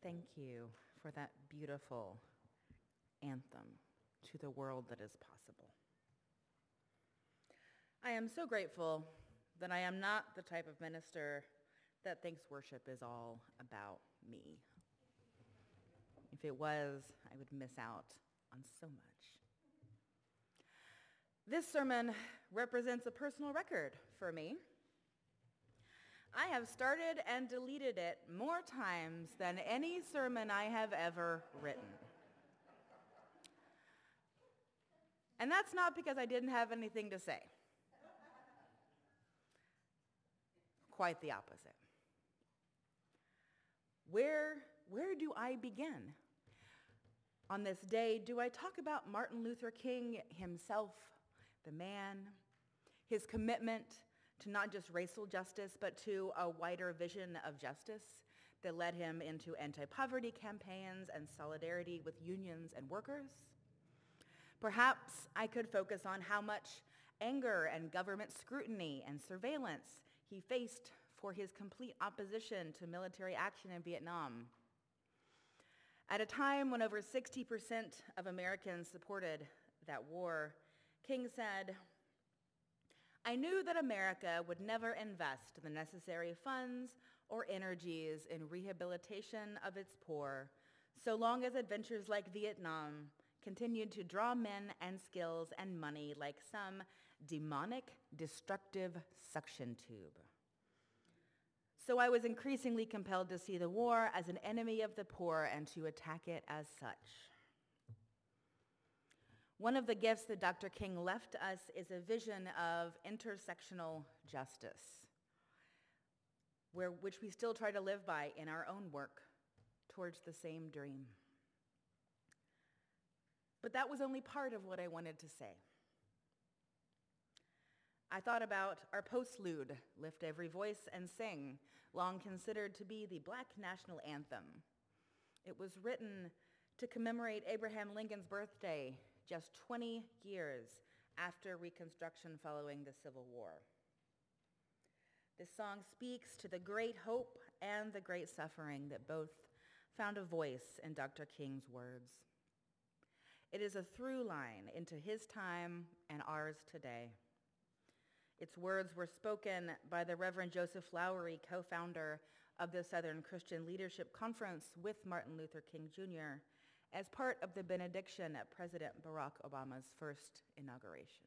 Thank you for that beautiful anthem to the world that is possible. I am so grateful that I am not the type of minister that thinks worship is all about me. If it was, I would miss out on so much. This sermon represents a personal record for me. I have started and deleted it more times than any sermon I have ever written. And that's not because I didn't have anything to say. Quite the opposite. Where do I begin? On this day, do I talk about Martin Luther King himself, the man, his commitment to not just racial justice, but to a wider vision of justice that led him into anti-poverty campaigns and solidarity with unions and workers? Perhaps I could focus on how much anger and government scrutiny and surveillance he faced for his complete opposition to military action in Vietnam. At a time when over 60% of Americans supported that war, King said, "I knew that America would never invest the necessary funds or energies in rehabilitation of its poor so long as adventures like Vietnam continued to draw men and skills and money like some demonic, destructive suction tube. So I was increasingly compelled to see the war as an enemy of the poor and to attack it as such." One of the gifts that Dr. King left us is a vision of intersectional justice, which we still try to live by in our own work towards the same dream. But that was only part of what I wanted to say. I thought about our postlude, Lift Every Voice and Sing, long considered to be the Black national anthem. It was written to commemorate Abraham Lincoln's birthday just 20 years after Reconstruction following the Civil War. This song speaks to the great hope and the great suffering that both found a voice in Dr. King's words. It is a through line into his time and ours today. Its words were spoken by the Reverend Joseph Lowery, co-founder of the Southern Christian Leadership Conference with Martin Luther King Jr., as part of the benediction at President Barack Obama's first inauguration.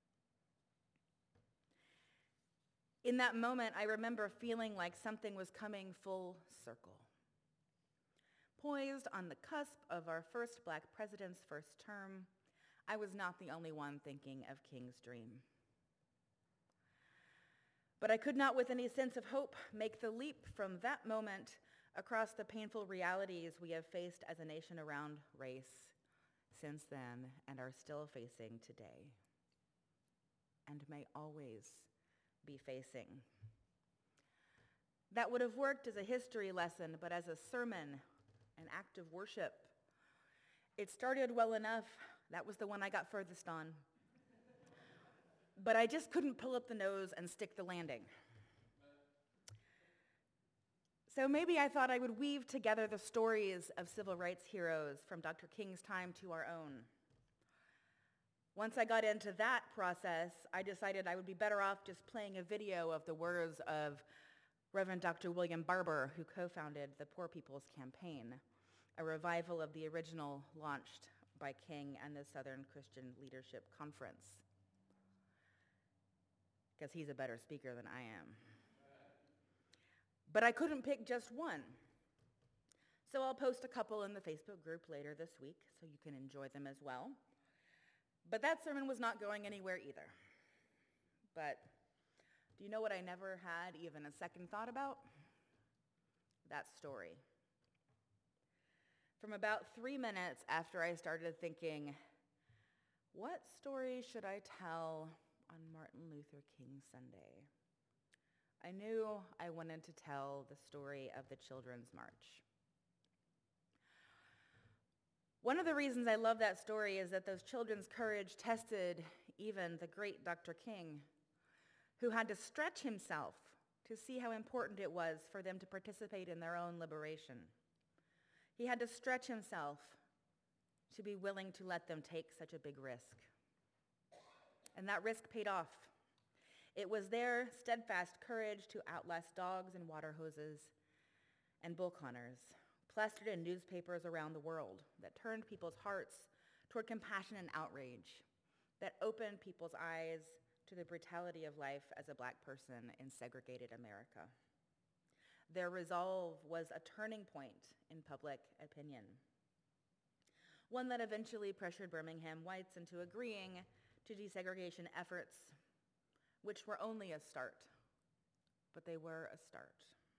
In that moment, I remember feeling like something was coming full circle. Poised on the cusp of our first Black president's first term, I was not the only one thinking of King's dream. But I could not, with any sense of hope, make the leap from that moment across the painful realities we have faced as a nation around race since then and are still facing today and may always be facing. That would have worked as a history lesson, but as a sermon, an act of worship, it started well enough. That was the one I got furthest on. But I just couldn't pull up the nose and stick the landing. So maybe I thought I would weave together the stories of civil rights heroes from Dr. King's time to our own. Once I got into that process, I decided I would be better off just playing a video of the words of Reverend Dr. William Barber, who co-founded the Poor People's Campaign, a revival of the original launched by King and the Southern Christian Leadership Conference, because he's a better speaker than I am. But I couldn't pick just one. So I'll post a couple in the Facebook group later this week so you can enjoy them as well. But that sermon was not going anywhere either. But do you know what I never had even a second thought about? That story. From about 3 minutes after I started thinking, what story should I tell on Martin Luther King Sunday? I knew I wanted to tell the story of the Children's March. One of the reasons I love that story is that those children's courage tested even the great Dr. King, who had to stretch himself to see how important it was for them to participate in their own liberation. He had to stretch himself to be willing to let them take such a big risk. And that risk paid off. It was their steadfast courage to outlast dogs and water hoses and bull connors, plastered in newspapers around the world, that turned people's hearts toward compassion and outrage, that opened people's eyes to the brutality of life as a Black person in segregated America. Their resolve was a turning point in public opinion, one that eventually pressured Birmingham whites into agreeing to desegregation efforts, which were only a start, but they were a start.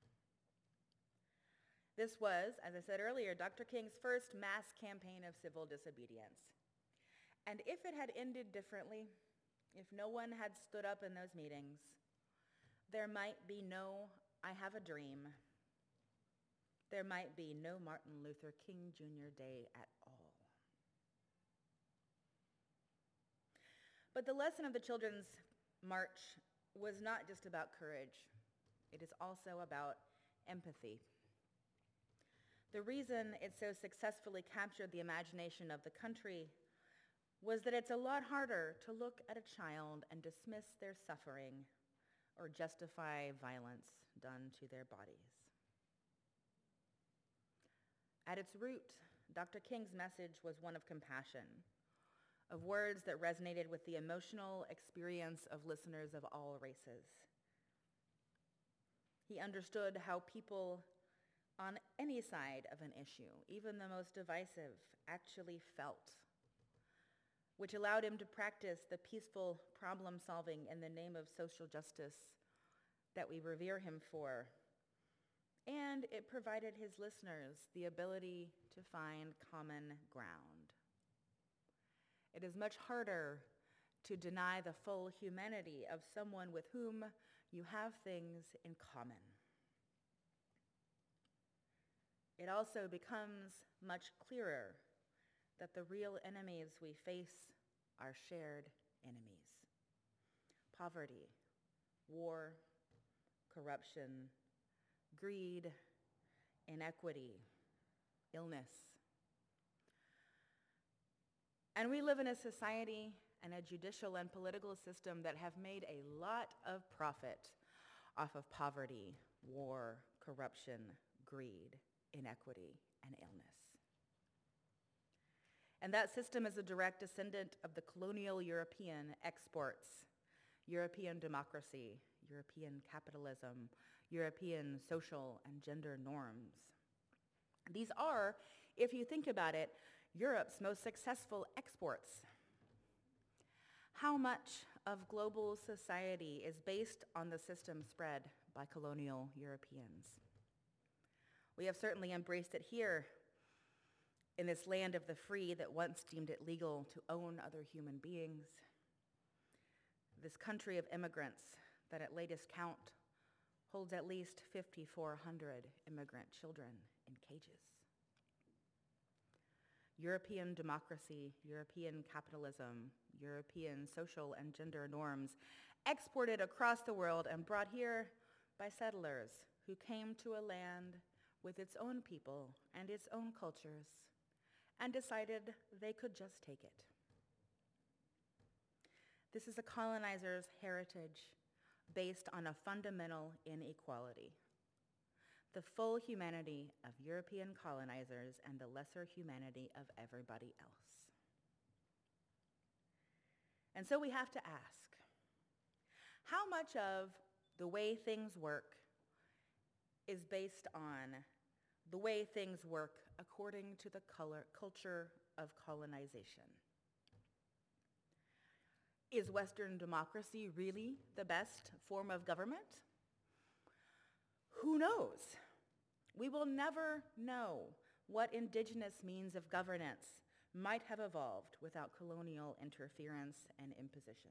This was, as I said earlier, Dr. King's first mass campaign of civil disobedience. And if it had ended differently, if no one had stood up in those meetings, there might be no I Have a Dream. There might be no Martin Luther King Jr. Day at all. But the lesson of the Children's March was not just about courage. It is also about empathy. The reason it so successfully captured the imagination of the country was that it's a lot harder to look at a child and dismiss their suffering or justify violence done to their bodies. At its root, Dr. King's message was one of compassion, of words that resonated with the emotional experience of listeners of all races. He understood how people on any side of an issue, even the most divisive, actually felt, which allowed him to practice the peaceful problem solving in the name of social justice that we revere him for. And it provided his listeners the ability to find common ground. It is much harder to deny the full humanity of someone with whom you have things in common. It also becomes much clearer that the real enemies we face are shared enemies. Poverty, war, corruption, greed, inequity, illness. And we live in a society and a judicial and political system that have made a lot of profit off of poverty, war, corruption, greed, inequity, and illness. And that system is a direct descendant of the colonial European exports, European democracy, European capitalism, European social and gender norms. These are, if you think about it, Europe's most successful exports. How much of global society is based on the system spread by colonial Europeans? We have certainly embraced it here in this land of the free that once deemed it legal to own other human beings. This country of immigrants that at latest count holds at least 5,400 immigrant children in cages. European democracy, European capitalism, European social and gender norms exported across the world and brought here by settlers who came to a land with its own people and its own cultures and decided they could just take it. This is a colonizer's heritage based on a fundamental inequality, the full humanity of European colonizers and the lesser humanity of everybody else. And so we have to ask, how much of the way things work is based on the way things work according to the culture of colonization? Is Western democracy really the best form of government? Who knows? We will never know what indigenous means of governance might have evolved without colonial interference and imposition.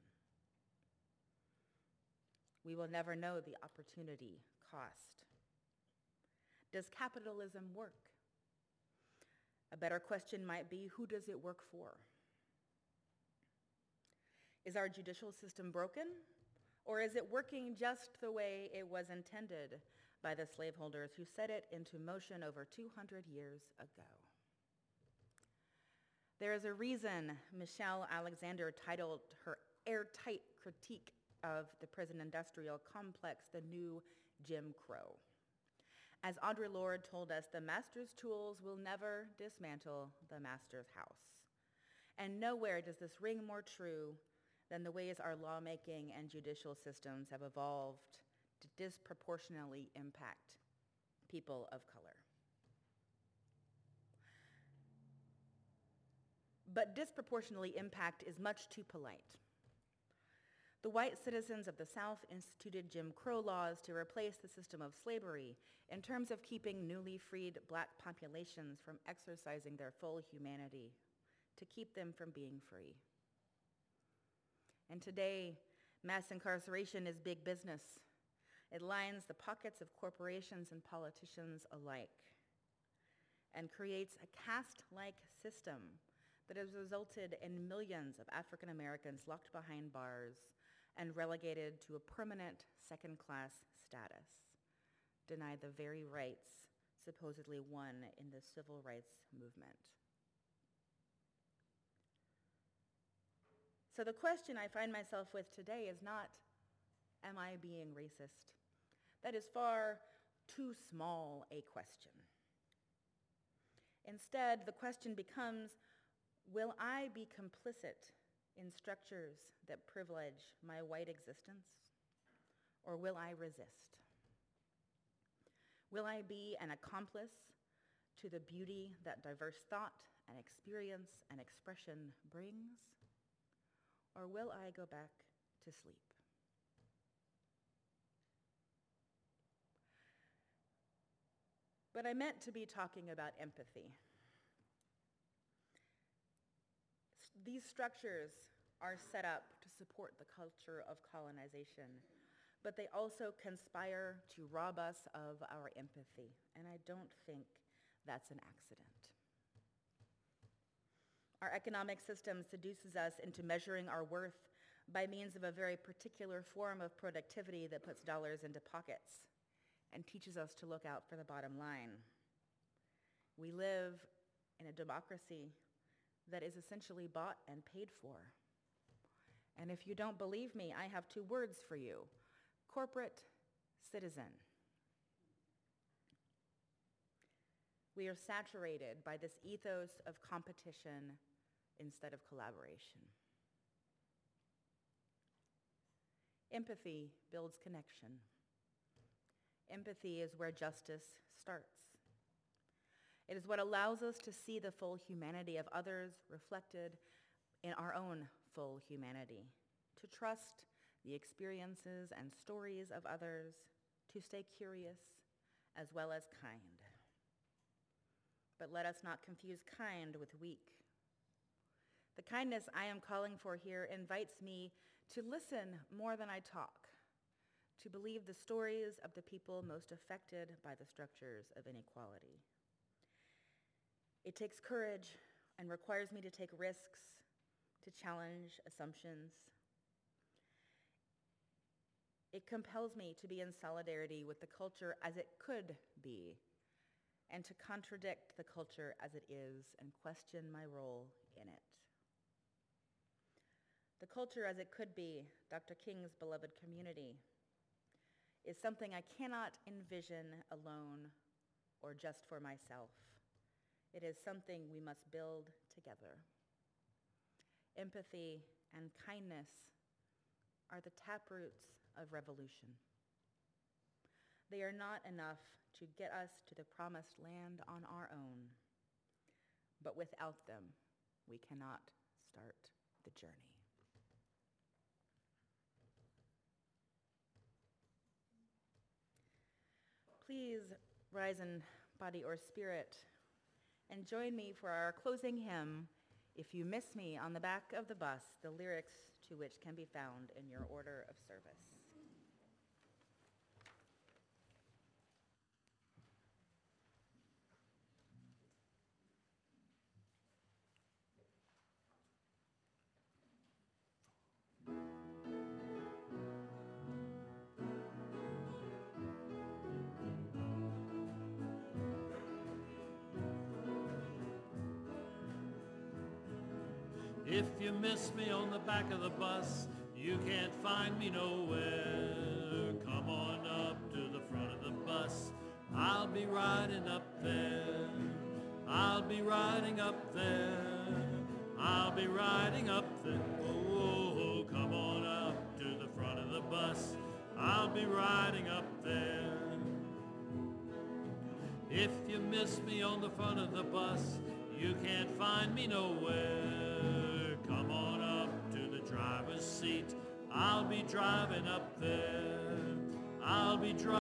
We will never know the opportunity cost. Does capitalism work? A better question might be, who does it work for? Is our judicial system broken? Or is it working just the way it was intended by the slaveholders who set it into motion over 200 years ago. There is a reason Michelle Alexander titled her airtight critique of the prison industrial complex the new Jim Crow. As Audre Lorde told us, the master's tools will never dismantle the master's house. And nowhere does this ring more true than the ways our lawmaking and judicial systems have evolved to disproportionately impact people of color. But disproportionately impact is much too polite. The white citizens of the South instituted Jim Crow laws to replace the system of slavery in terms of keeping newly freed black populations from exercising their full humanity, to keep them from being free. And today, mass incarceration is big business. It lines the pockets of corporations and politicians alike and creates a caste-like system that has resulted in millions of African Americans locked behind bars and relegated to a permanent second-class status, denied the very rights supposedly won in the civil rights movement. So the question I find myself with today is not, am I being racist? That is far too small a question. Instead, the question becomes, will I be complicit in structures that privilege my white existence, or will I resist? Will I be an accomplice to the beauty that diverse thought and experience and expression brings, or will I go back to sleep? But I meant to be talking about empathy. These structures are set up to support the culture of colonization, but they also conspire to rob us of our empathy, and I don't think that's an accident. Our economic system seduces us into measuring our worth by means of a very particular form of productivity that puts dollars into pockets and teaches us to look out for the bottom line. We live in a democracy that is essentially bought and paid for. And if you don't believe me, I have two words for you: corporate citizen. We are saturated by this ethos of competition instead of collaboration. Empathy builds connection. Empathy is where justice starts. It is what allows us to see the full humanity of others reflected in our own full humanity, to trust the experiences and stories of others, to stay curious as well as kind. But let us not confuse kind with weak. The kindness I am calling for here invites me to listen more than I talk, to believe the stories of the people most affected by the structures of inequality. It takes courage and requires me to take risks, to challenge assumptions. It compels me to be in solidarity with the culture as it could be, and to contradict the culture as it is and question my role in it. The culture as it could be, Dr. King's beloved community, is something I cannot envision alone or just for myself. It is something we must build together. Empathy and kindness are the taproots of revolution. They are not enough to get us to the promised land on our own, but without them, we cannot start the journey. Please rise in body or spirit and join me for our closing hymn, "If You Miss Me," on the back of the bus, the lyrics to which can be found in your order of service. If you miss me on the back of the bus, you can't find me nowhere. Come on up to the front of the bus. I'll be riding up there. I'll be riding up there. I'll be riding up there. Oh, come on up to the front of the bus. I'll be riding up there. If you miss me on the front of the bus, you can't find me nowhere. Come on up to the driver's seat. I'll be driving up there. I'll be driving.